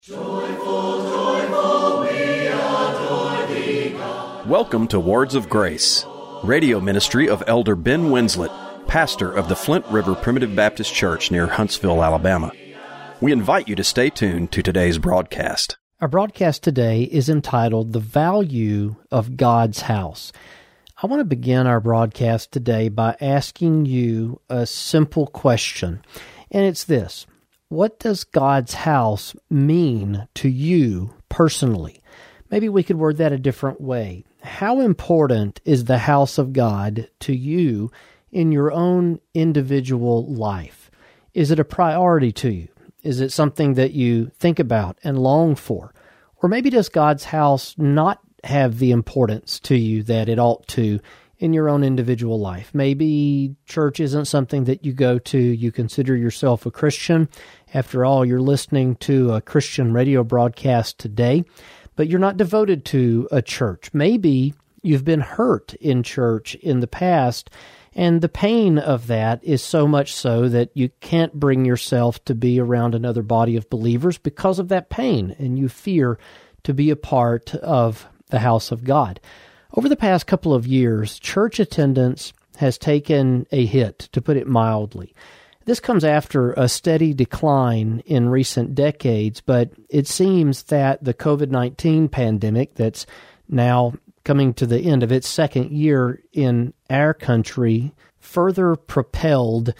Joyful, joyful, we adore thee, God. Welcome to Words of Grace, radio ministry of Elder Ben Winslet, pastor of the Flint River Primitive Baptist Church near Huntsville, Alabama. We invite you to stay tuned to today's broadcast. Our broadcast today is entitled The Value of God's House. I want to begin our broadcast today by asking you a simple question, and it's this. What does God's house mean to you personally? Maybe we could word that a different way. How important is the house of God to you in your own individual life? Is it a priority to you? Is it something that you think about and long for? Or maybe does God's house not have the importance to you that it ought to in your own individual life? Maybe church isn't something that you go to. You consider yourself a Christian. After all, you're listening to a Christian radio broadcast today, but you're not devoted to a church. Maybe you've been hurt in church in the past, and the pain of that is so much so that you can't bring yourself to be around another body of believers because of that pain, and you fear to be a part of the house of God. Over the past couple of years, church attendance has taken a hit, to put it mildly. This comes after a steady decline in recent decades, but it seems that the COVID-19 pandemic that's now coming to the end of its second year in our country further propelled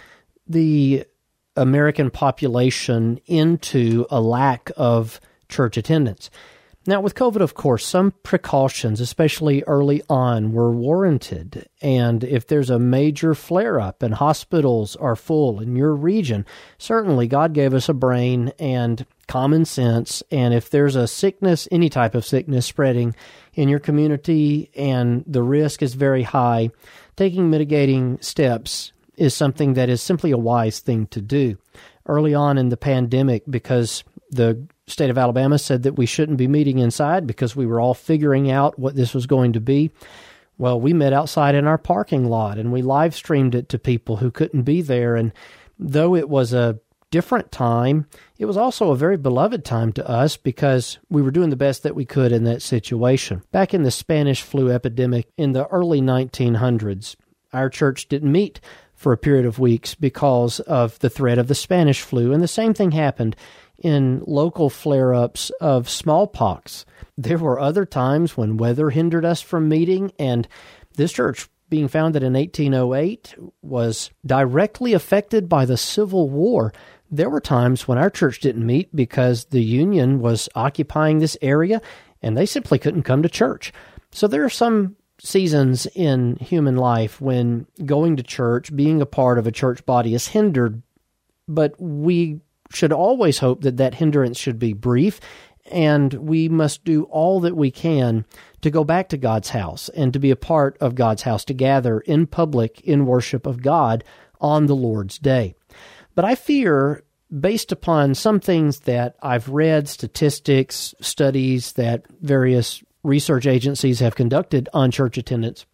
the American population into a lack of church attendance. Now, with COVID, of course, some precautions, especially early on, were warranted. And if there's a major flare-up and hospitals are full in your region, certainly God gave us a brain and common sense. And if there's a sickness, any type of sickness spreading in your community and the risk is very high, taking mitigating steps is something that is simply a wise thing to do. Early on in the pandemic, because the state of Alabama said that we shouldn't be meeting inside because we were all figuring out what this was going to be. Well, we met outside in our parking lot, and we live streamed it to people who couldn't be there. And though it was a different time, it was also a very beloved time to us because we were doing the best that we could in that situation. Back in the Spanish flu epidemic in the early 1900s, our church didn't meet for a period of weeks because of the threat of the Spanish flu. And the same thing happened in local flare-ups of smallpox. There were other times when weather hindered us from meeting, and this church, being founded in 1808, was directly affected by the Civil War. There were times when our church didn't meet because the Union was occupying this area, and they simply couldn't come to church. So there are some seasons in human life when going to church, being a part of a church body is hindered, but we should always hope that that hindrance should be brief, and we must do all that we can to go back to God's house and to be a part of God's house, to gather in public in worship of God on the Lord's Day. But I fear, based upon some things that I've read, statistics, studies that various research agencies have conducted on church attendance,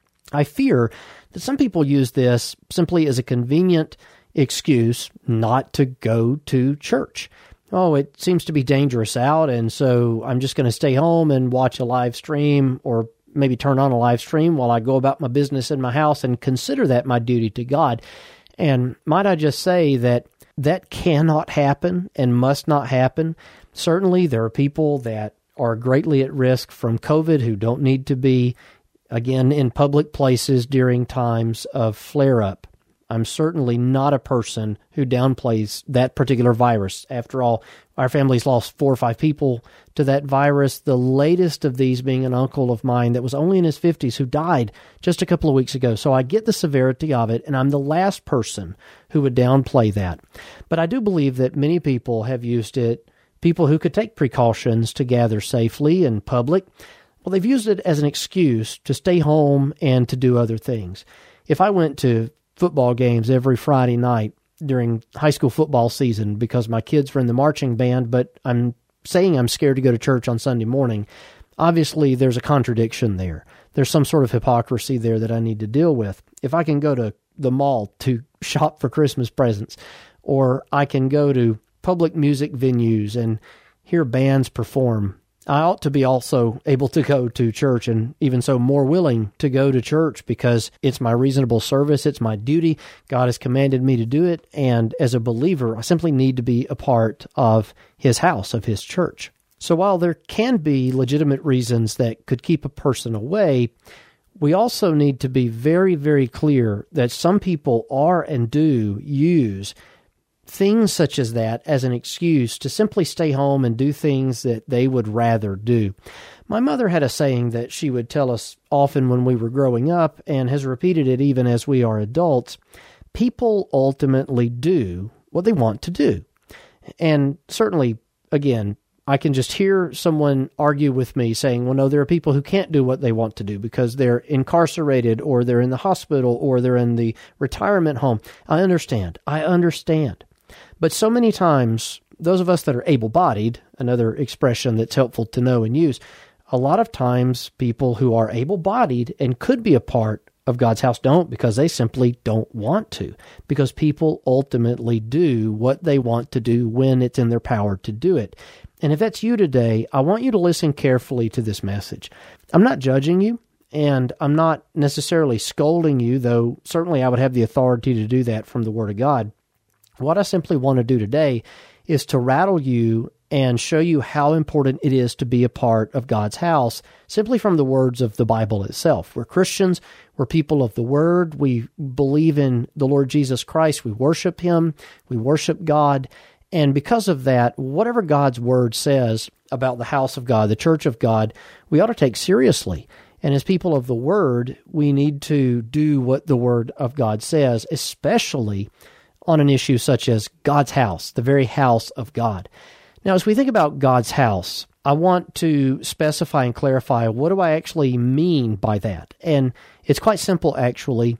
I fear that some people use this simply as a convenient excuse not to go to church. Oh, it seems to be dangerous out, and so I'm just going to stay home and watch a live stream, or maybe turn on a live stream while I go about my business in my house and consider that my duty to God. And might I just say that that cannot happen and must not happen. Certainly, there are people that are greatly at risk from COVID who don't need to be, again, in public places during times of flare-up. I'm certainly not a person who downplays that particular virus. After all, our family's lost 4 or 5 people to that virus, the latest of these being an uncle of mine that was only in his 50s who died just a couple of weeks ago. So I get the severity of it, and I'm the last person who would downplay that. But I do believe that many people have used it, people who could take precautions to gather safely in public. Well, they've used it as an excuse to stay home and to do other things. If I went to football games every Friday night during high school football season because my kids were in the marching band, but I'm saying I'm scared to go to church on Sunday morning, obviously there's a contradiction there. There's some sort of hypocrisy there that I need to deal with. If I can go to the mall to shop for Christmas presents, or I can go to public music venues and hear bands perform, I ought to be also able to go to church, and even so more willing to go to church because it's my reasonable service, it's my duty. God has commanded me to do it, and as a believer, I simply need to be a part of His house, of His church. So while there can be legitimate reasons that could keep a person away, we also need to be very, very clear that some people are and do use things such as that as an excuse to simply stay home and do things that they would rather do. My mother had a saying that she would tell us often when we were growing up, and has repeated it even as we are adults. People ultimately do what they want to do. And certainly, again, I can just hear someone argue with me saying, well, no, there are people who can't do what they want to do because they're incarcerated, or they're in the hospital, or they're in the retirement home. I understand. But so many times, those of us that are able-bodied, another expression that's helpful to know and use, a lot of times people who are able-bodied and could be a part of God's house don't, because they simply don't want to, because people ultimately do what they want to do when it's in their power to do it. And if that's you today, I want you to listen carefully to this message. I'm not judging you, and I'm not necessarily scolding you, though certainly I would have the authority to do that from the Word of God. What I simply want to do today is to rattle you and show you how important it is to be a part of God's house, simply from the words of the Bible itself. We're Christians, we're people of the Word, we believe in the Lord Jesus Christ, we worship Him, we worship God, and because of that, whatever God's Word says about the house of God, the church of God, we ought to take seriously. And as people of the Word, we need to do what the Word of God says, especially on an issue such as God's house, the very house of God. Now, as we think about God's house, I want to specify and clarify, what do I actually mean by that? And it's quite simple, actually.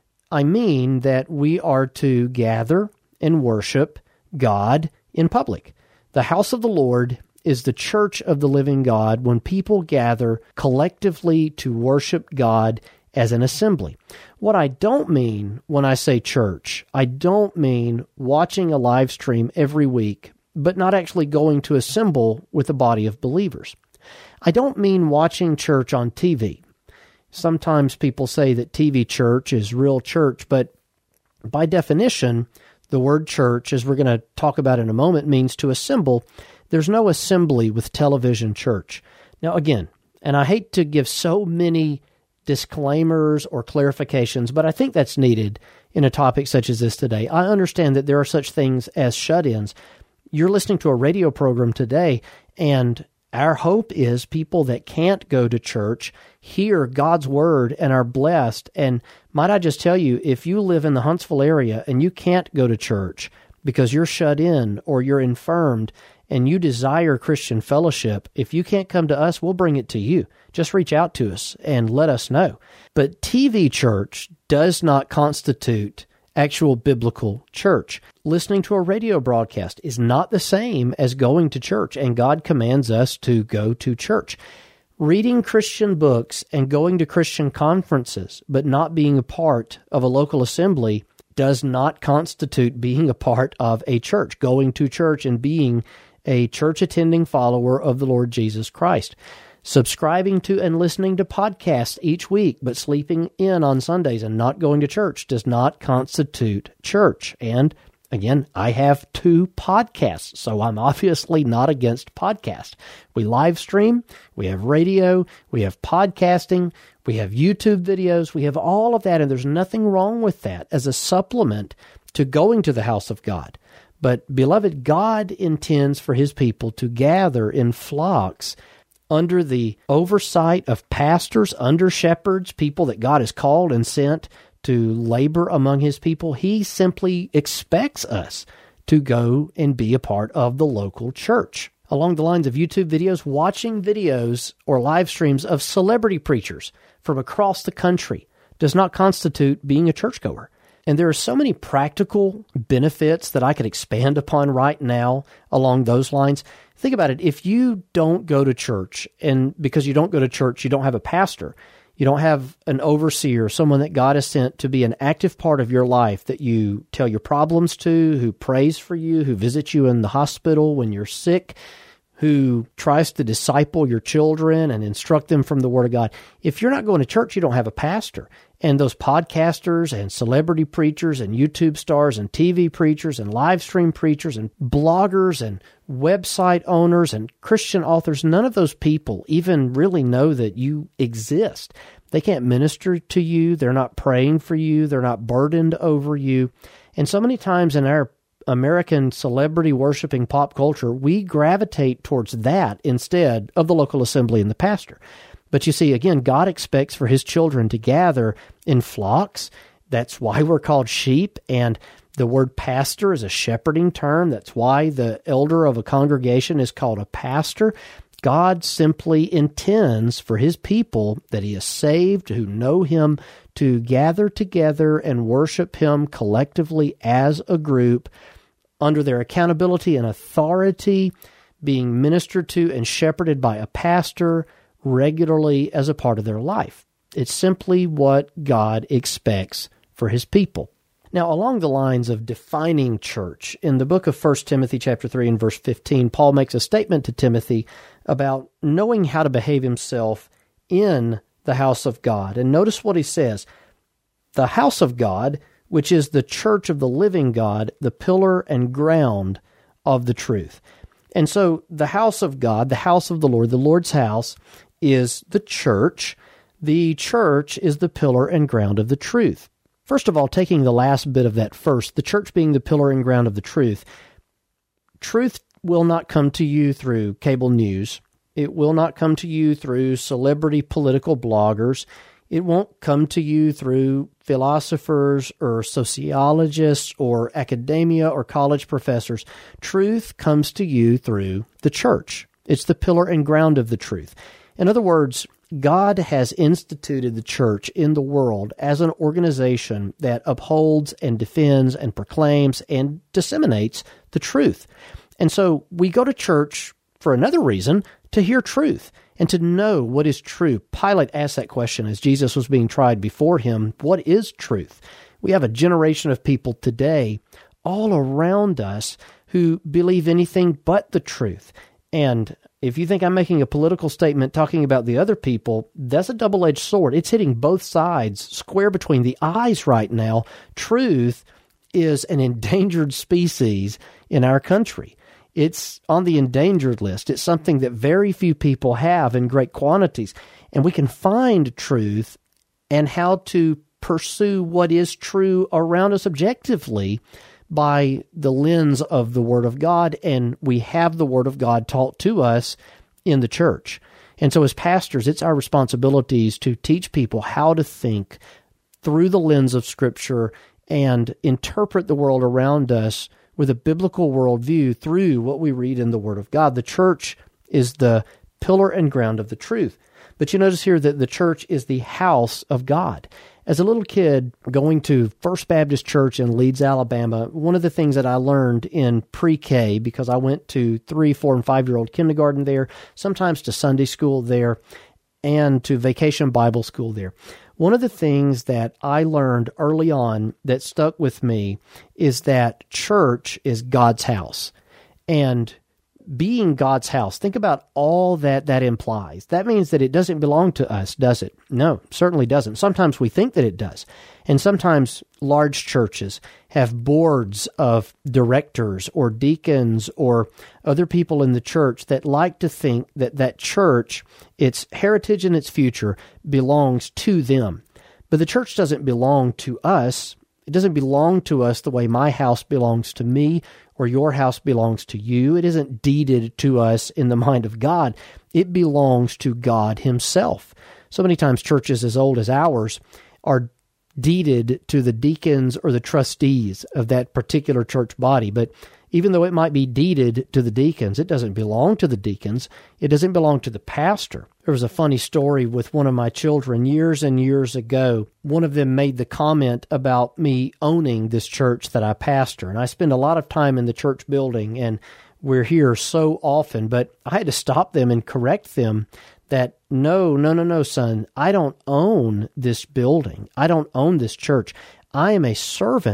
I mean that we are to gather and worship God in public. The house of the Lord is the church of the living God when people gather collectively to worship God as an assembly. What I don't mean when I say church, I don't mean watching a live stream every week, but not actually going to assemble with a body of believers. I don't mean watching church on TV. Sometimes people say that TV church is real church, but by definition, the word church, as we're going to talk about in a moment, means to assemble. There's no assembly with television church. Now again, and I hate to give so many disclaimers or clarifications, but I think that's needed in a topic such as this today. I understand that there are such things as shut-ins. You're listening to a radio program today, and our hope is people that can't go to church hear God's Word and are blessed. And might I just tell you, if you live in the Huntsville area and you can't go to church because you're shut in or you're infirmed and you desire Christian fellowship, if you can't come to us, we'll bring it to you. Just reach out to us and let us know. But TV church does not constitute actual biblical church. Listening to a radio broadcast is not the same as going to church, and God commands us to go to church. Reading Christian books and going to Christian conferences, but not being a part of a local assembly, does not constitute being a part of a church, going to church and being a church-attending follower of the Lord Jesus Christ. Subscribing to and listening to podcasts each week, but sleeping in on Sundays and not going to church does not constitute church. And again, I have 2 podcasts, so I'm obviously not against podcast. We live stream, we have radio, we have podcasting, we have YouTube videos, we have all of that, and there's nothing wrong with that as a supplement to going to the house of God. But, beloved, God intends for His people to gather in flocks under the oversight of pastors, under-shepherds, people that God has called and sent to labor among His people. He simply expects us to go and be a part of the local church. Along the lines of YouTube videos, watching videos or live streams of celebrity preachers from across the country does not constitute being a churchgoer. And there are so many practical benefits that I could expand upon right now along those lines. Think about it. If you don't go to church, and because you don't go to church, you don't have a pastor, you don't have an overseer, someone that God has sent to be an active part of your life that you tell your problems to, who prays for you, who visits you in the hospital when you're sick, who tries to disciple your children and instruct them from the Word of God. If you're not going to church, you don't have a pastor. And those podcasters and celebrity preachers and YouTube stars and TV preachers and live stream preachers and bloggers and website owners and Christian authors, none of those people even really know that you exist. They can't minister to you. They're not praying for you. They're not burdened over you. And so many times in our American celebrity worshiping pop culture, we gravitate towards that instead of the local assembly and the pastor. But you see, again, God expects for his children to gather in flocks. That's why we're called sheep. And the word pastor is a shepherding term. That's why the elder of a congregation is called a pastor. God simply intends for his people that he has saved, who know him, to gather together and worship him collectively as a group under their accountability and authority, being ministered to and shepherded by a pastor regularly as a part of their life. It's simply what God expects for his people. Now, along the lines of defining church, in the book of 1 Timothy chapter 3 and verse 15, Paul makes a statement to Timothy about knowing how to behave himself in the house of God. And notice what he says, the house of God, which is the church of the living God, the pillar and ground of the truth. And so the house of God, the house of the Lord's house, is the church. The church is the pillar and ground of the truth. First of all, taking the last bit of that first, the church being the pillar and ground of the truth, truth will not come to you through cable news. It will not come to you through celebrity political bloggers. It won't come to you through philosophers or sociologists or academia or college professors. Truth comes to you through the church. It's the pillar and ground of the truth. In other words, God has instituted the church in the world as an organization that upholds and defends and proclaims and disseminates the truth. And so we go to church for another reason, to hear truth and to know what is true. Pilate asked that question as Jesus was being tried before him. What is truth? We have a generation of people today all around us who believe anything but the truth. And if you think I'm making a political statement talking about the other people, that's a double-edged sword. It's hitting both sides, square between the eyes right now. Truth is an endangered species in our country. It's on the endangered list. It's something that very few people have in great quantities. And we can find truth and how to pursue what is true around us objectively by the lens of the Word of God, and we have the Word of God taught to us in the church. And so as pastors, it's our responsibilities to teach people how to think through the lens of Scripture and interpret the world around us with a biblical worldview through what we read in the Word of God. The church is the pillar and ground of the truth. But you notice here that the church is the house of God. As a little kid going to First Baptist Church in Leeds, Alabama, one of the things that I learned in pre-K, because I went to 3, 4, and 5-year-old kindergarten there, sometimes to Sunday school there, and to vacation Bible school there. One of the things that I learned early on that stuck with me is that church is God's house. And being God's house, think about all that implies. That means that it doesn't belong to us, does it? No, certainly doesn't. Sometimes we think that it does. And sometimes large churches have boards of directors or deacons or other people in the church that like to think that that church, its heritage and its future, belongs to them. But the church doesn't belong to us. It doesn't belong to us the way my house belongs to me or your house belongs to you. It isn't deeded to us in the mind of God. It belongs to God Himself. So many times churches as old as ours are deeded to the deacons or the trustees of that particular church body. But even though it might be deeded to the deacons, it doesn't belong to the deacons. It doesn't belong to the pastor. There was a funny story with one of my children years and years ago. One of them made the comment about me owning this church that I pastor. And I spend a lot of time in the church building, and we're here so often. But I had to stop them and correct them that no, son, I don't own this building. I don't own this church. I am a servant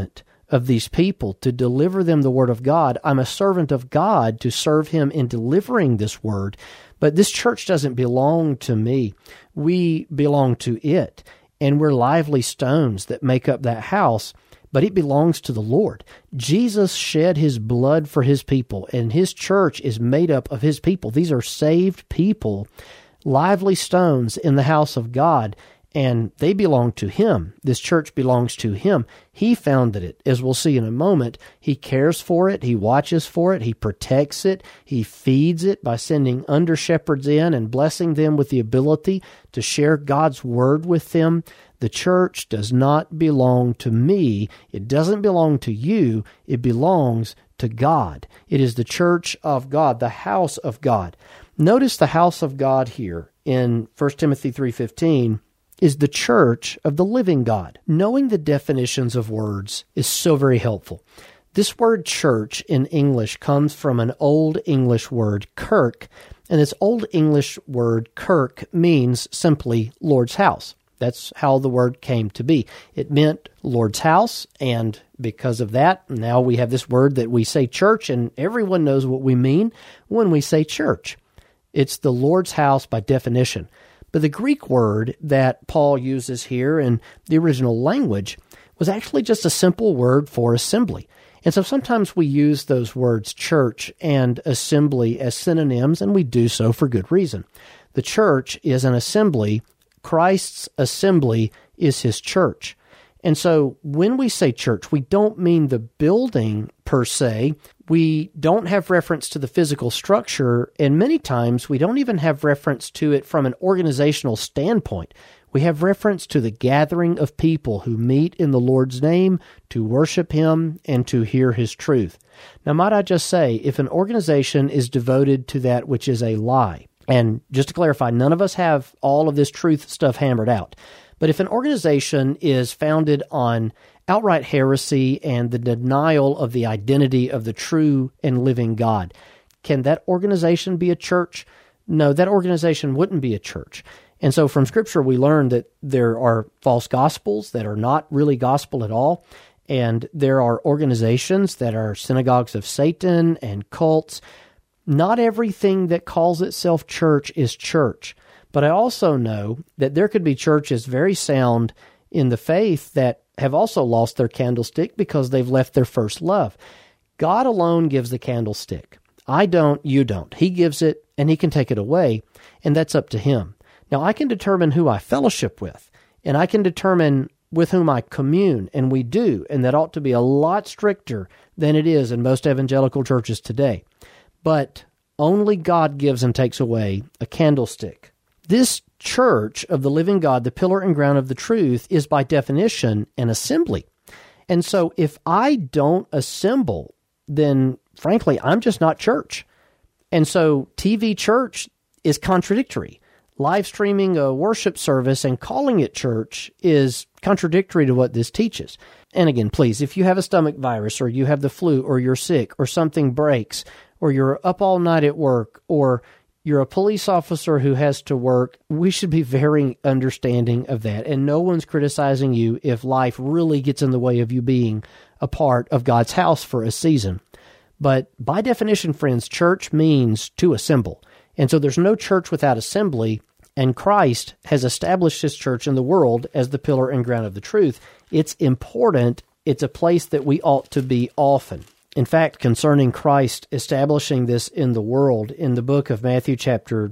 of these people to deliver them the Word of God. I'm a servant of God to serve Him in delivering this Word. But this church doesn't belong to me. We belong to it. And we're lively stones that make up that house, but it belongs to the Lord. Jesus shed His blood for His people, and His church is made up of His people. These are saved people, lively stones in the house of God, and they belong to Him. This church belongs to Him. He founded it. As we'll see in a moment, He cares for it. He watches for it. He protects it. He feeds it by sending under-shepherds in and blessing them with the ability to share God's Word with them. The church does not belong to me. It doesn't belong to you. It belongs to God. It is the church of God, the house of God. Notice the house of God here in 1 Timothy 3:15 is the church of the living God. Knowing the definitions of words is so very helpful. This word church in English comes from an Old English word, kirk, and this Old English word, kirk, means simply Lord's house. That's how the word came to be. It meant Lord's house, and because of that, now we have this word that we say church, and everyone knows what we mean when we say church. It's the Lord's house by definition. But the Greek word that Paul uses here in the original language was actually just a simple word for assembly. And so sometimes we use those words church and assembly as synonyms, and we do so for good reason. The church is an assembly. Christ's assembly is His church. And so when we say church, we don't mean the building per se. We don't have reference to the physical structure, and many times we don't even have reference to it from an organizational standpoint. We have reference to the gathering of people who meet in the Lord's name to worship Him and to hear His truth. Now, might I just say, if an organization is devoted to that which is a lie, and just to clarify, none of us have all of this truth stuff hammered out, but if an organization is founded on outright heresy and the denial of the identity of the true and living God, can that organization be a church? No, that organization wouldn't be a church. And so from Scripture, we learn that there are false gospels that are not really gospel at all, and there are organizations that are synagogues of Satan and cults. Not everything that calls itself church is church. But I also know that there could be churches very sound in the faith that have also lost their candlestick because they've left their first love. God alone gives the candlestick. I don't, you don't. He gives it, and He can take it away, and that's up to Him. Now, I can determine who I fellowship with, and I can determine with whom I commune, and we do, and that ought to be a lot stricter than it is in most evangelical churches today. But only God gives and takes away a candlestick. This church of the living God, the pillar and ground of the truth, is by definition an assembly. And so if I don't assemble, then frankly, I'm just not church. And so TV church is contradictory. Live streaming a worship service and calling it church is contradictory to what this teaches. And again, please, if you have a stomach virus or you have the flu or you're sick or something breaks or you're up all night at work or you're a police officer who has to work, we should be very understanding of that. And no one's criticizing you if life really gets in the way of you being a part of God's house for a season. But by definition, friends, church means to assemble. And so there's no church without assembly, and Christ has established His church in the world as the pillar and ground of the truth. It's important. It's a place that we ought to be often. In fact, concerning Christ establishing this in the world, in the book of Matthew chapter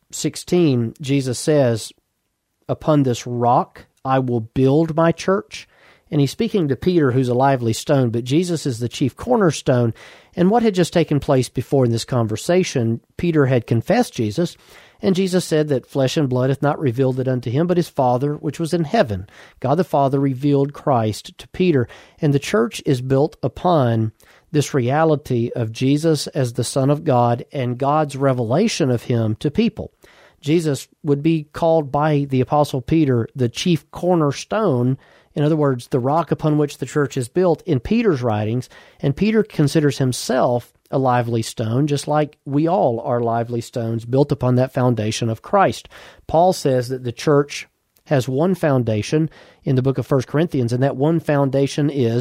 16, Jesus says, "Upon this rock I will build my church." And He's speaking to Peter, who's a lively stone, but Jesus is the chief cornerstone. And what had just taken place before in this conversation, Peter had confessed Jesus, and Jesus said that flesh and blood hath not revealed it unto him, but His Father which was in heaven. God the Father revealed Christ to Peter, and the church is built upon this reality of Jesus as the Son of God and God's revelation of Him to people. Jesus would be called by the Apostle Peter the chief cornerstone, in other words, the rock upon which the church is built in Peter's writings, and Peter considers himself a lively stone, just like we all are lively stones built upon that foundation of Christ. Paul says that the church has one foundation in the book of 1 Corinthians, and that one foundation is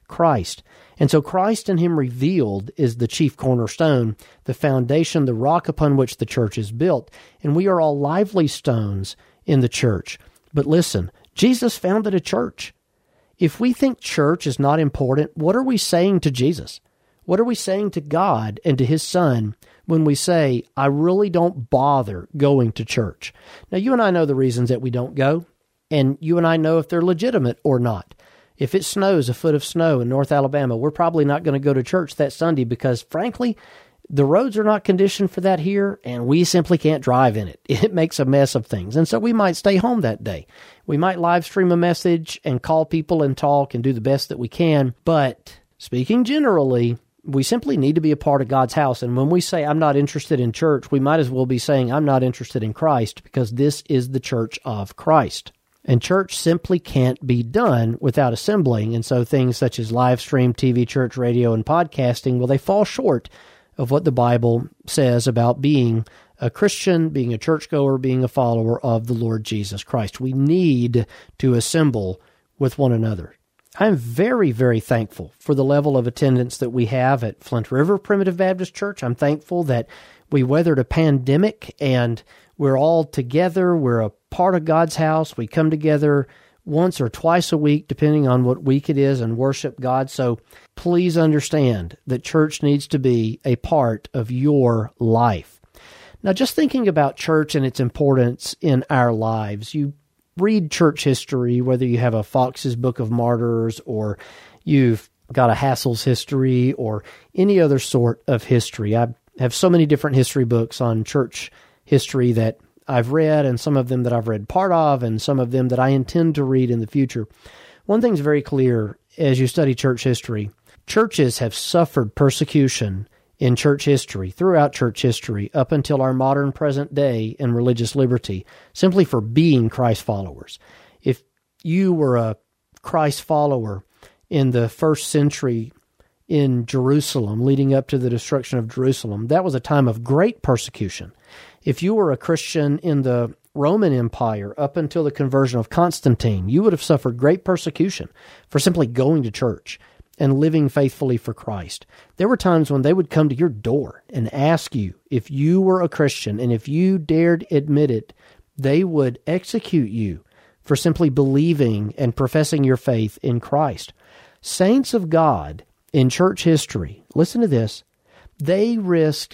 Christ. And so Christ and Him revealed is the chief cornerstone, the foundation, the rock upon which the church is built. And we are all lively stones in the church. But listen, Jesus founded a church. If we think church is not important, what are we saying to Jesus? What are we saying to God and to His Son when we say, I really don't bother going to church? Now, you and I know the reasons that we don't go, and you and I know if they're legitimate or not. If it snows, a foot of snow in North Alabama, we're probably not going to go to church that Sunday because, frankly, the roads are not conditioned for that here, and we simply can't drive in it. It makes a mess of things, and so we might stay home that day. We might live stream a message and call people and talk and do the best that we can, but speaking generally, we simply need to be a part of God's house, and when we say, I'm not interested in church, we might as well be saying, I'm not interested in Christ, because this is the church of Christ. And church simply can't be done without assembling, and so things such as live stream, TV, church, radio, and podcasting, well, they fall short of what the Bible says about being a Christian, being a churchgoer, being a follower of the Lord Jesus Christ. We need to assemble with one another. I'm very, very thankful for the level of attendance that we have at Flint River Primitive Baptist Church. I'm thankful that we weathered a pandemic and we're all together. We're a part of God's house. We come together once or twice a week, depending on what week it is, and worship God. So please understand that church needs to be a part of your life. Now, just thinking about church and its importance in our lives, you read church history, whether you have a Fox's Book of Martyrs or you've got a Hassel's history or any other sort of history. I have so many different history books on church history that I've read, and some of them that I've read part of, and some of them that I intend to read in the future. One thing's very clear as you study church history. Churches have suffered persecution in church history, throughout church history, up until our modern present day in religious liberty, simply for being Christ followers. If you were a Christ follower in the first century in Jerusalem, leading up to the destruction of Jerusalem, that was a time of great persecution. If you were a Christian in the Roman Empire up until the conversion of Constantine, you would have suffered great persecution for simply going to church and living faithfully for Christ. There were times when they would come to your door and ask you if you were a Christian, and if you dared admit it, they would execute you for simply believing and professing your faith in Christ. Saints of God in church history, listen to this, they risked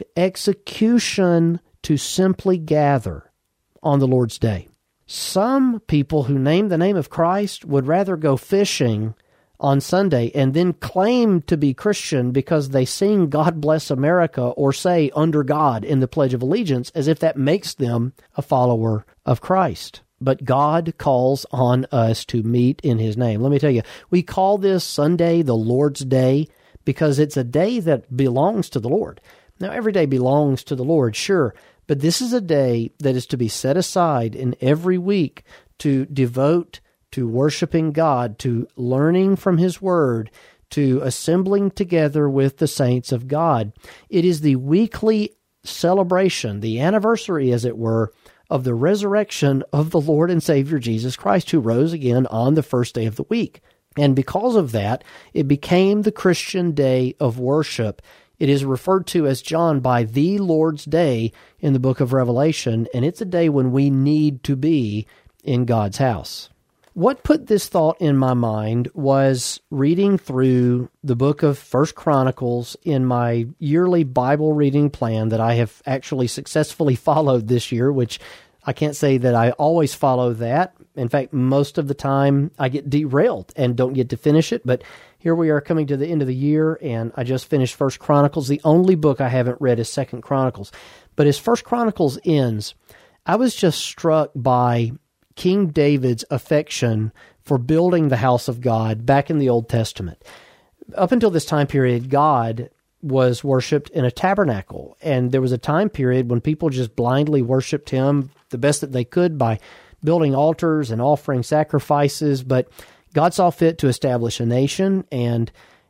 execution to simply gather on the Lord's day. Some people who name the name of Christ would rather go fishing on Sunday and then claim to be Christian because they sing God Bless America or say under God in the Pledge of Allegiance, as if that makes them a follower of Christ. But God calls on us to meet in His name. Let me tell you, we call this Sunday the Lord's Day because it's a day that belongs to the Lord. Now, every day belongs to the Lord, sure, but this is a day that is to be set aside in every week to devote to worshiping God, to learning from His Word, to assembling together with the saints of God. It is the weekly celebration, the anniversary, as it were, of the resurrection of the Lord and Savior Jesus Christ, who rose again on the first day of the week. And because of that, it became the Christian day of worship. It is referred to as John by the Lord's Day in the book of Revelation, and it's a day when we need to be in God's house. What put this thought in my mind was reading through the book of 1 Chronicles in my yearly Bible reading plan that I have actually successfully followed this year, which I can't say that I always follow that. In fact, most of the time I get derailed and don't get to finish it, but here we are coming to the end of the year, and I just finished 1 Chronicles. The only book I haven't read is 2 Chronicles. But as 1 Chronicles ends, I was just struck by King David's affection for building the house of God back in the Old Testament. Up until this time period, God was worshipped in a tabernacle, and there was a time period when people just blindly worshipped Him the best that they could by building altars and offering sacrifices, but God saw fit to establish a nation, and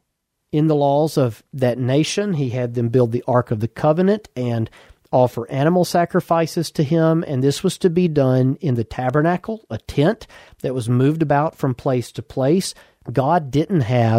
in the laws of that nation, He had them build the Ark of the Covenant and offer animal sacrifices to Him, and this was to be done in the tabernacle, a tent that was moved about from place to place. God didn't have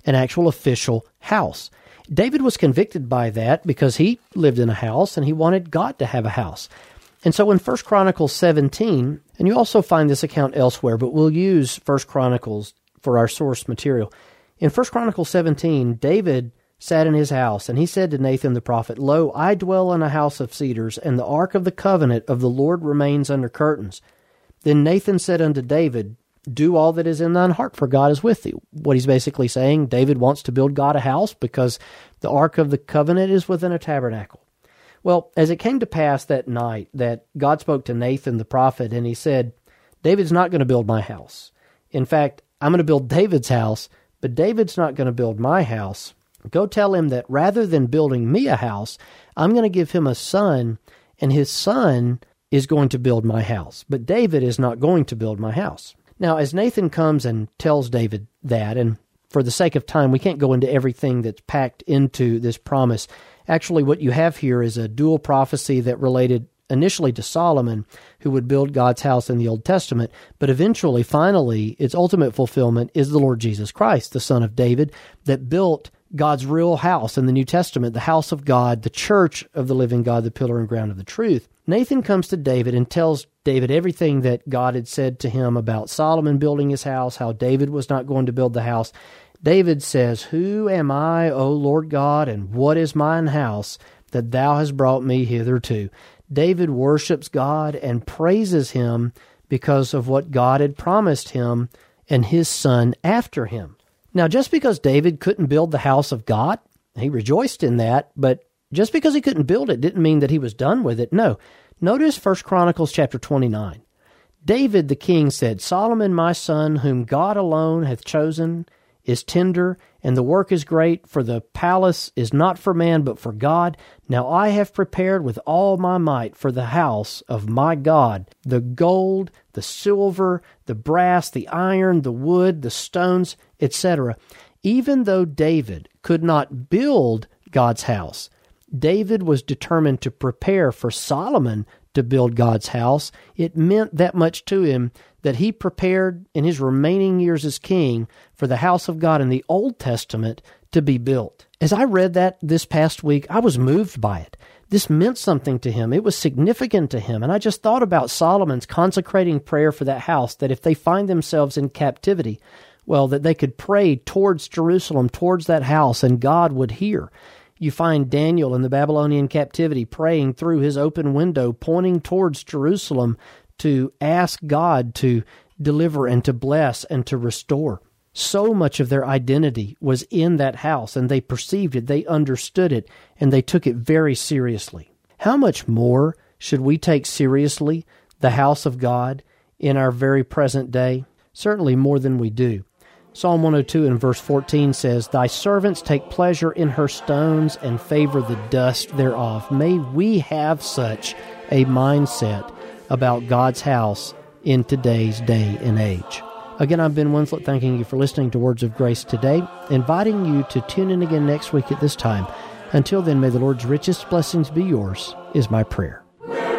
an actual official house. David was convicted by that because he lived in a house and he wanted God to have a house. And so in 1 Chronicles 17, and you also find this account elsewhere, but we'll use 1 Chronicles for our source material. In 1 Chronicles 17, David sat in his house, and he said to Nathan the prophet, "Lo, I dwell in a house of cedars, and the ark of the covenant of the Lord remains under curtains." Then Nathan said unto David, "Do all that is in thine heart, for God is with thee." What he's basically saying, David wants to build God a house because the ark of the covenant is within a tabernacle. Well, as it came to pass that night that God spoke to Nathan the prophet, and he said, "David's not going to build my house. In fact, I'm going to build David's house, but David's not going to build my house. Go tell him that rather than building me a house, I'm going to give him a son, and his son is going to build my house. But David is not going to build my house." Now, as Nathan comes and tells David that, and for the sake of time, we can't go into everything that's packed into this promise. Actually, what you have here is a dual prophecy that related initially to Solomon, who would build God's house in the Old Testament, but eventually, finally, its ultimate fulfillment is the Lord Jesus Christ, the Son of David, that built God's real house in the New Testament, the house of God, the church of the living God, the pillar and ground of the truth. Nathan comes to David and tells David everything that God had said to him about Solomon building his house, how David was not going to build the house. David says, "Who am I, O Lord God, and what is mine house that thou hast brought me hitherto?" David worships God and praises him because of what God had promised him and his son after him. Now, just because David couldn't build the house of God, he rejoiced in that, but just because he couldn't build it didn't mean that he was done with it. No. Notice 1 Chronicles chapter 29. David the king said, "Solomon my son, whom God alone hath chosen, is tender, and the work is great, for the palace is not for man, but for God. Now I have prepared with all my might for the house of my God, the gold, the silver, the brass, the iron, the wood, the stones, etc." Even though David could not build God's house, David was determined to prepare for Solomon to build God's house. It meant that much to him that he prepared in his remaining years as king for the house of God in the Old Testament to be built. As I read that this past week, I was moved by it. This meant something to him. It was significant to him. And I just thought about Solomon's consecrating prayer for that house, that if they find themselves in captivity, well, that they could pray towards Jerusalem, towards that house, and God would hear. You find Daniel in the Babylonian captivity praying through his open window, pointing towards Jerusalem to ask God to deliver and to bless and to restore. So much of their identity was in that house, and they perceived it, they understood it, and they took it very seriously. How much more should we take seriously the house of God in our very present day? Certainly more than we do. Psalm 102 and verse 14 says, "Thy servants take pleasure in her stones and favor the dust thereof." May we have such a mindset about God's house in today's day and age. Again, I'm Ben Winslet, thanking you for listening to Words of Grace today, inviting you to tune in again next week at this time. Until then, may the Lord's richest blessings be yours, is my prayer. We're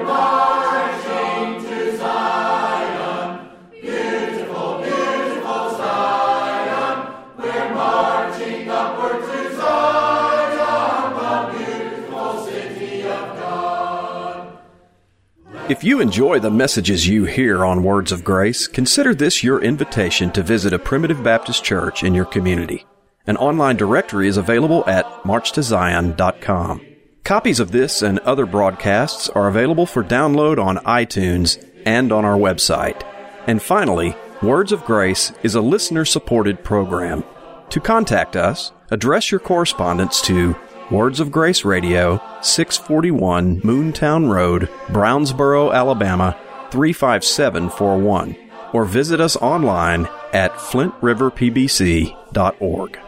marching to Zion, beautiful, beautiful Zion. We're marching upward to Zion, the beautiful city of God. If you enjoy the messages you hear on Words of Grace, consider this your invitation to visit a Primitive Baptist church in your community. An online directory is available at marchtozion.com. Copies of this and other broadcasts are available for download on iTunes and on our website. And finally, Words of Grace is a listener-supported program. To contact us, address your correspondence to Words of Grace Radio, 641 Moontown Road, Brownsboro, Alabama, 35741, or visit us online at flintriverpbc.org.